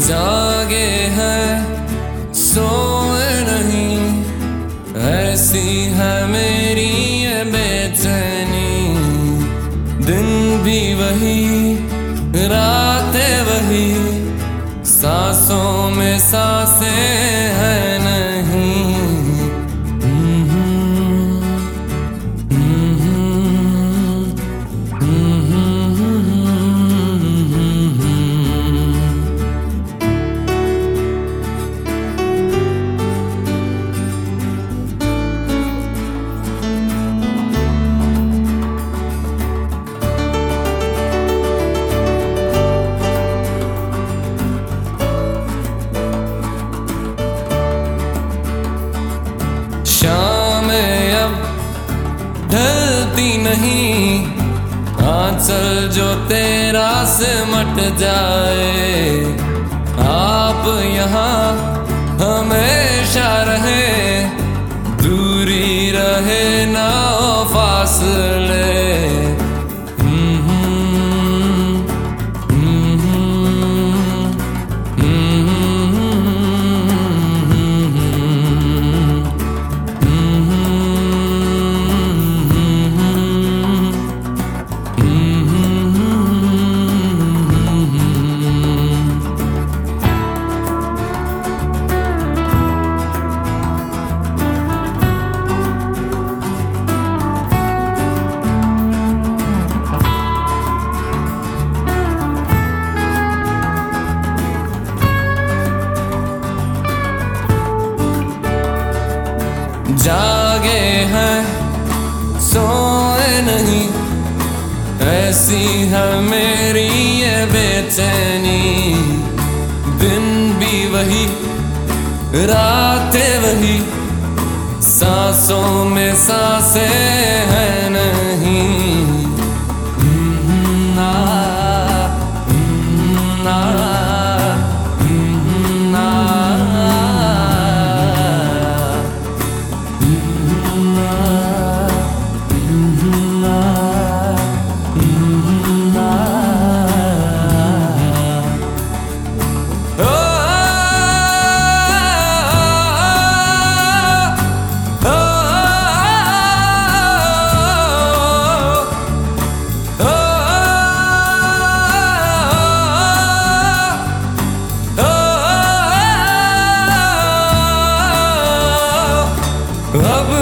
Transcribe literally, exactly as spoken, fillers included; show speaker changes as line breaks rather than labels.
जागे हैं सोए नहीं, ऐसी है मेरी ये बेचैनी। दिन भी वही रातें वही, सांसों में सांसें हैं नहीं। शाम अब ढलती नहीं, आंचल जो तेरा सिमट जाए। आप यहाँ हमेशा रहे, दूरी रहे ना फासले। जागे हैं सोए नहीं, ऐसी है मेरी ये बेचैनी। दिन भी वही रातें वही, सांसों में सांसें हैं नहीं। अब